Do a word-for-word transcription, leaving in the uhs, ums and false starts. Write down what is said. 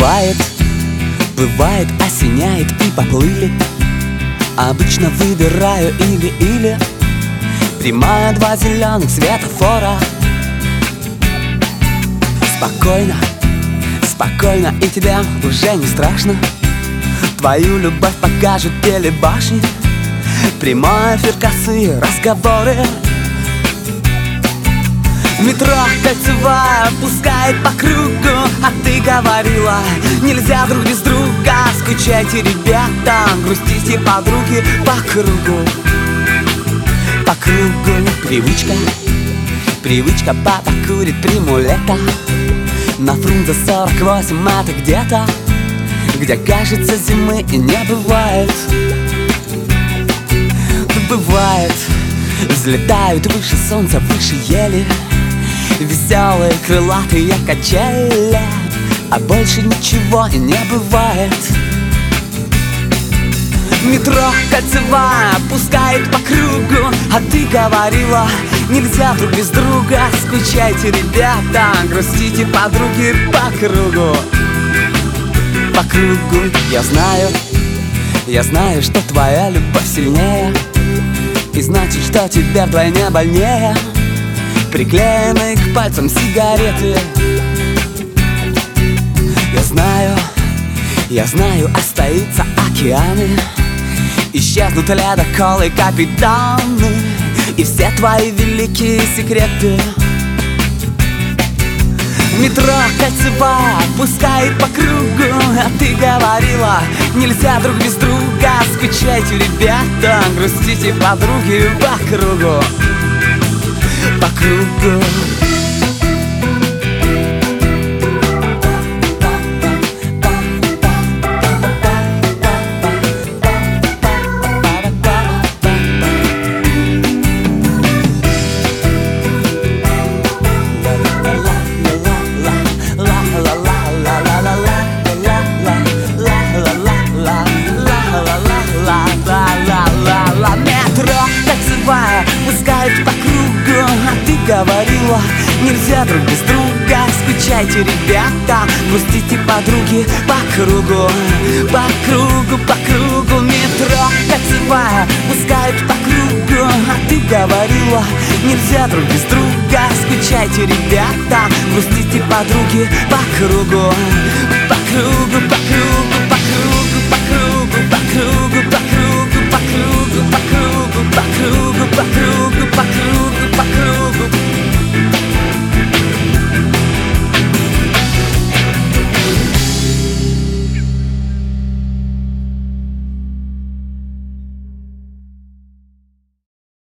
Бывает, бывает, осеняет и поплыли. Обычно выбираю или-или. Прямая, два зеленых светофора. Спокойно, спокойно, и тебе уже не страшно. Твою любовь покажут телебашни. Прямой эфир, косые разговоры. Метро кольцевая пускает по кругу. А ты говорила, нельзя друг без друга. Скучайте, ребята, грустите, подруги, по кругу. По кругу привычка. Привычка, папа курит приму лето. На Фрунзе сорок восемь это где-то, где, кажется, зимы и не бывает. Бывает, взлетают выше солнца, выше ели. Веселые крылатые качели, а больше ничего и не бывает. Метро кольцевая пускает по кругу. А ты говорила, нельзя друг без друга. Скучайте, ребята, грустите, подруги, по кругу. По кругу. Я знаю, я знаю, что твоя любовь сильнее, и значит, что тебе вдвойне больнее. Приклеены к пальцам сигареты. Я знаю, я знаю, остаются океаны. Исчезнут ледоколы, капитаны, и все твои великие секреты. Метро кольцевая пускает по кругу. А ты говорила, нельзя друг без друга. Скучайте, ребята, грустите, подруги, по кругу. По кругу. Пускает по кругу. А ты говорила, нельзя друг без друга. Скучайте, ребята, грустите, подруги, по кругу. По кругу, по кругу. Метро кольцевая пускает по кругу. А ты говорила, нельзя друг без друга. Скучайте, ребята, грустите, подруги, по кругу. По кругу.